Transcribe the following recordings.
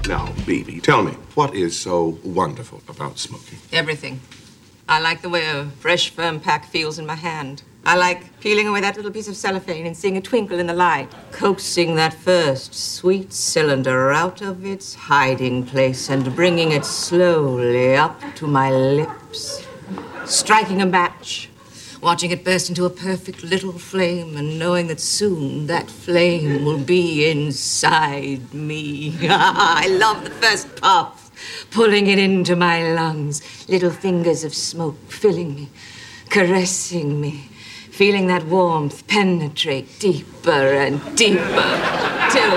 Now, Bibi, tell me, what is so wonderful about smoking? Everything. I like the way a fresh, firm pack feels in my hand. I like peeling away that little piece of cellophane and seeing a twinkle in the light, coaxing that first sweet cylinder out of its hiding place and bringing it slowly up to my lips, striking a match, watching it burst into a perfect little flame and knowing that soon that flame will be inside me. I love the first puff, pulling it into my lungs, little fingers of smoke filling me, caressing me, feeling that warmth penetrate deeper and deeper till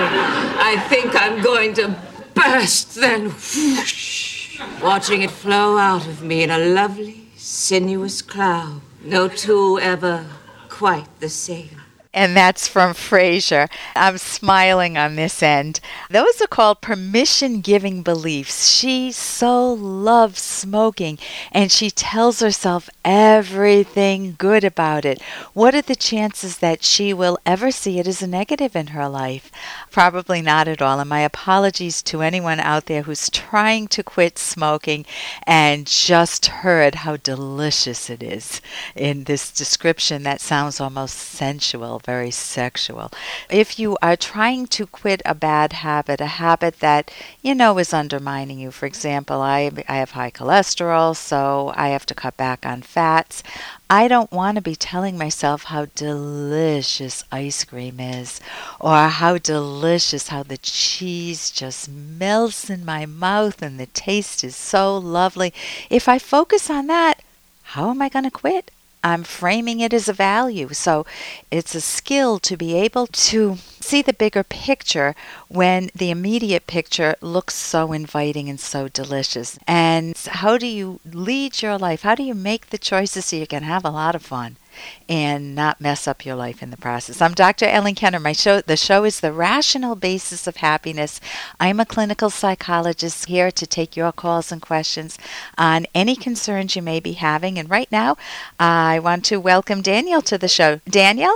I think I'm going to burst, then whoosh, watching it flow out of me in a lovely, sinuous cloud. No two ever quite the same. And that's from Frasier. I'm smiling on this end. Those are called permission-giving beliefs. She so loves smoking, and she tells herself everything good about it. What are the chances that she will ever see it as a negative in her life? Probably not at all. And my apologies to anyone out there who's trying to quit smoking and just heard how delicious it is in this description that sounds almost sensual, very sexual. If you are trying to quit a bad habit, a habit that you know is undermining you, for example, I have high cholesterol, so I have to cut back on fats. I don't want to be telling myself how delicious ice cream is, or how delicious how the cheese just melts in my mouth and the taste is so lovely. If I focus on that, how am I going to quit? I'm framing it as a value. So it's a skill to be able to see the bigger picture when the immediate picture looks so inviting and so delicious. And how do you lead your life? How do you make the choices so you can have a lot of fun and not mess up your life in the process? I'm Dr. Ellen Kenner. The show is The Rational Basis of Happiness. I'm a clinical psychologist here to take your calls and questions on any concerns you may be having. And right now, I want to welcome Daniel to the show. Daniel?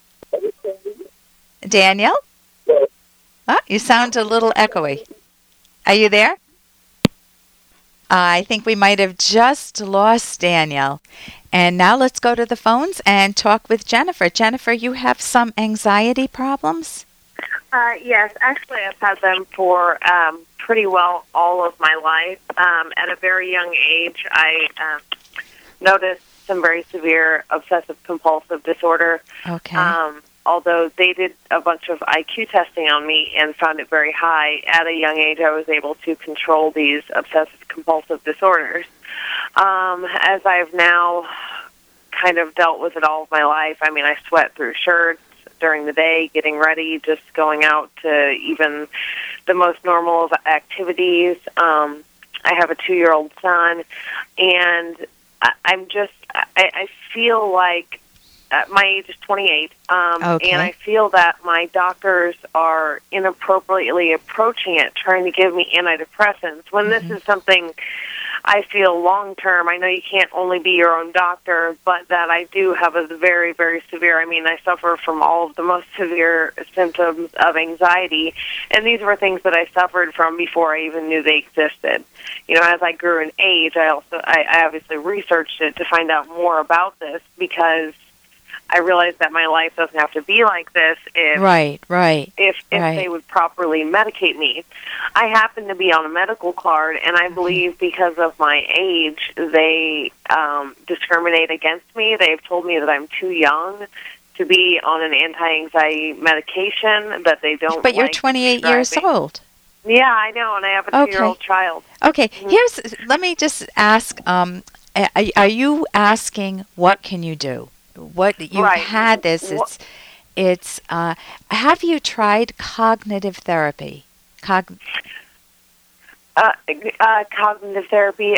Daniel? Oh, you sound a little echoey. Are you there? I think we might have just lost Daniel. And now let's go to the phones and talk with Jennifer. Jennifer, you have some anxiety problems? Yes, actually I've had them for pretty well all of my life. At a very young age, I noticed some very severe obsessive-compulsive disorder. Okay. Although they did a bunch of IQ testing on me and found it very high, at a young age I was able to control these obsessive-compulsive disorders. As I've now kind of dealt with it all of my life, I mean, I sweat through shirts during the day, getting ready, just going out to even the most normal of activities. I have a 2-year-old son, and I feel like my age is 28, okay. And I feel that my doctors are inappropriately approaching it, trying to give me antidepressants, when this is something I feel long-term. I know you can't only be your own doctor, but that I do have a very, very severe, I suffer from all of the most severe symptoms of anxiety, and these were things that I suffered from before I even knew they existed. You know, as I grew in age, I obviously researched it to find out more about this, because I realized that my life doesn't have to be like this if they would properly medicate me. I happen to be on a medical card, and I believe because of my age, they discriminate against me. They've told me that I'm too young to be on an anti-anxiety medication, that they don't. But you're 28 years old. Yeah, I know, and I have a 2-year-old child. Okay, let me just ask, are you asking what can you do? What you've had this, it's have you tried cognitive therapy? Cognitive therapy,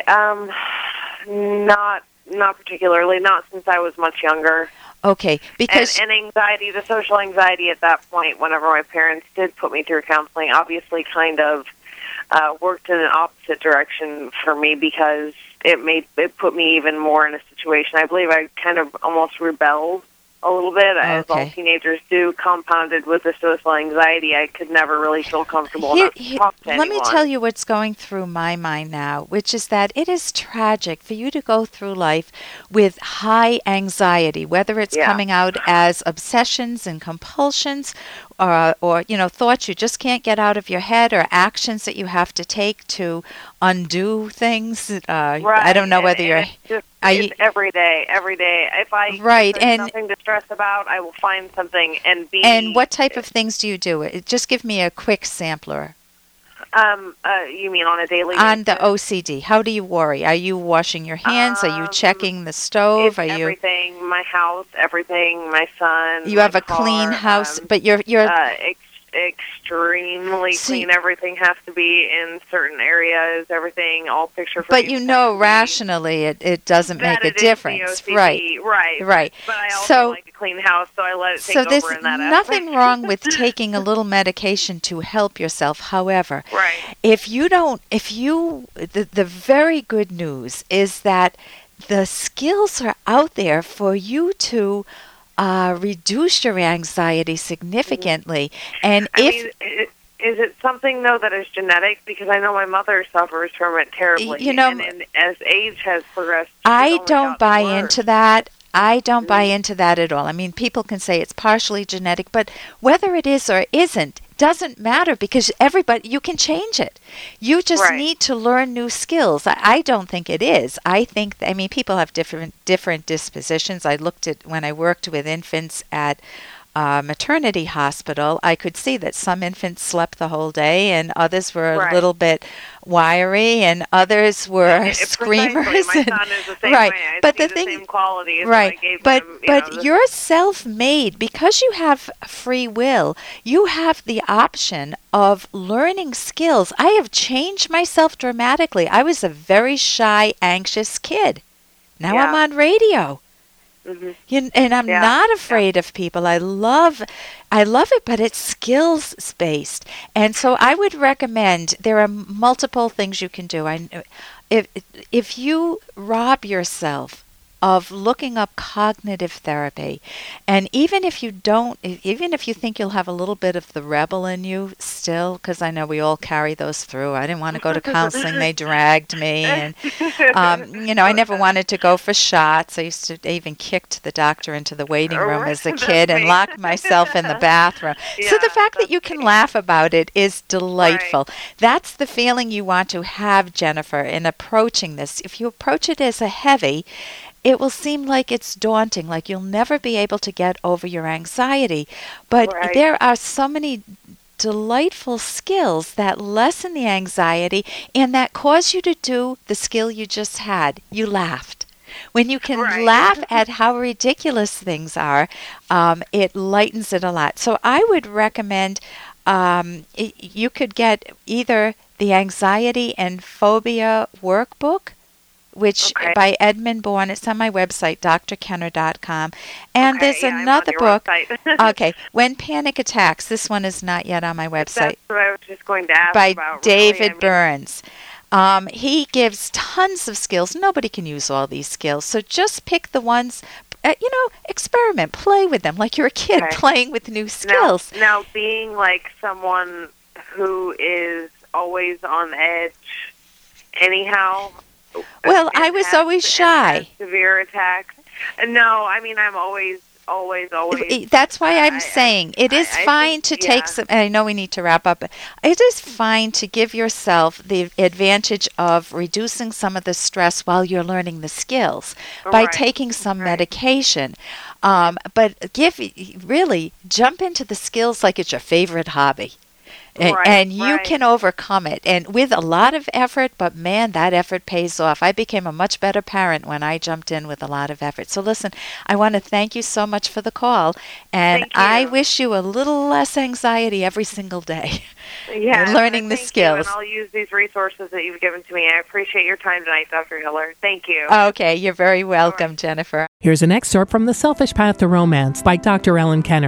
not particularly, not since I was much younger. Okay, because and anxiety, the social anxiety at that point, whenever my parents did put me through counseling, obviously kind of worked in an opposite direction for me, because it put me even more in a situation. I believe I kind of almost rebelled a little bit, as all Okay. teenagers do, compounded with the social anxiety. I could never really feel comfortable enough to talk to Let me anyone. tell you what's going through my mind now, which is that it is tragic for you to go through life with high anxiety, whether it's Yeah. coming out as obsessions and compulsions, or thoughts you just can't get out of your head, or actions that you have to take to undo things. Right. I don't know whether and you're. it's just Are it's you- every day. Right, If there's and- nothing to stress about, I will find something and be. And what type of things do you do? Just give me a quick sampler. You mean on a daily On the basis? OCD, how do you worry? Are you washing your hands? Are you checking the stove? It's Are you? everything. My house, everything. My son. You my have a car, clean house, but you're extremely See- clean. Everything has to be in certain areas. Everything all picture. but you know rationally it doesn't make a difference, right? Right. But I also So- like a clean house, so I let it take So there's over in that nothing aspect. wrong with taking a little medication to help yourself. However, Right. the very good news is that the skills are out there for you to reduce your anxiety significantly. And Is it something, though, that is genetic? Because I know my mother suffers from it terribly. You know, and as age has progressed, she's I only don't gotten buy worse. into that. I don't buy into that at all. I mean, people can say it's partially genetic, but whether it is or isn't doesn't matter, because you can change it. You just Right. need to learn new skills. I don't think it is. I think, people have different dispositions. I looked at when I worked with infants at maternity hospital, I could see that some infants slept the whole day and others were Right. a little bit wiry and others were screamers. Precisely. My son is the same right. way. I But see the thing, same qualities. right. I gave But him, you're self-made because you have free will. You have the option of learning skills. I have changed myself dramatically. I was a very shy, anxious kid. Now I'm Yeah. on radio. And I'm Yeah. not afraid of people. I love it, but it's skills based. And so I would recommend, there are multiple things you can do. If you rob yourself of looking up cognitive therapy, and even if you think you'll have a little bit of the rebel in you still, because I know we all carry those through. I didn't want to go to counseling. They dragged me, and I never wanted to go for shots. I used to even kicked the doctor into the waiting room as a kid and locked myself in the bathroom. So the Yeah, fact that you can laugh about it is delightful. Right. That's the feeling you want to have, Jennifer, in approaching this. If you approach it as a heavy, it will seem like it's daunting, like you'll never be able to get over your anxiety. But Right. there are so many delightful skills that lessen the anxiety and that cause you to do the skill you just had. You laughed. When you can Right. laugh at how ridiculous things are, it lightens it a lot. So I would recommend you could get either the Anxiety and Phobia Workbook, which Okay. by Edmund Bourne. It's on my website, drkenner.com. And Okay, there's yeah, I'm on another your book. website. Okay, When Panic Attacks. This one is not yet on my website. That's what I was just going to ask By about. David really. I mean, Burns. He gives tons of skills. Nobody can use all these skills. So just pick the ones, experiment, play with them like you're a kid Okay. playing with new skills. Now, being like someone who is always on edge, anyhow. Well, and I was has- always and shy. has severe attacks. No, I mean I'm always. That's why I'm I- saying it is I fine think- to take yeah. some, and I know we need to wrap up, but it is fine to give yourself the advantage of reducing some of the stress while you're learning the skills by Right. taking some Right. medication. But really jump into the skills like it's your favorite hobby. Right, And you right. can overcome it, and with a lot of effort, but man, that effort pays off. I became a much better parent when I jumped in with a lot of effort. So listen, I want to thank you so much for the call, and Thank you. I wish you a little less anxiety every single day. Yeah, and learning the thank you, skills. and I'll use these resources that you've given to me. I appreciate your time tonight, Dr. Hiller. Thank you. Okay, you're very welcome, Jennifer. Here's an excerpt from The Selfish Path to Romance by Dr. Ellen Kenner.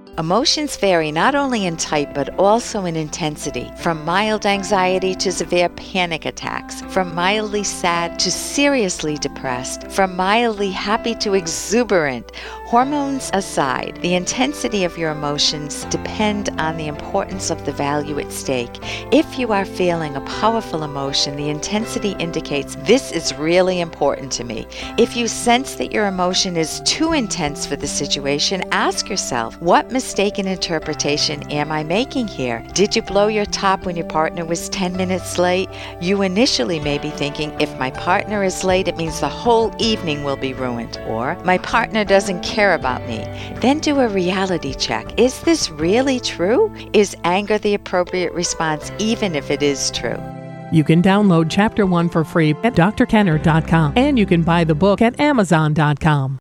Emotions vary not only in type but also in intensity, from mild anxiety to severe panic attacks, from mildly sad to seriously depressed, from mildly happy to exuberant. Hormones aside, the intensity of your emotions depend on the importance of the value at stake. If you are feeling a powerful emotion, the intensity indicates this is really important to me. If you sense that your emotion is too intense for the situation, ask yourself, what mistaken interpretation am I making here? Did you blow your top when your partner was 10 minutes late? You initially may be thinking, if my partner is late, it means the whole evening will be ruined. Or, my partner doesn't care about me. Then do a reality check. Is this really true? Is anger the appropriate response, even if it is true? You can download Chapter 1 for free at drkenner.com, and you can buy the book at amazon.com.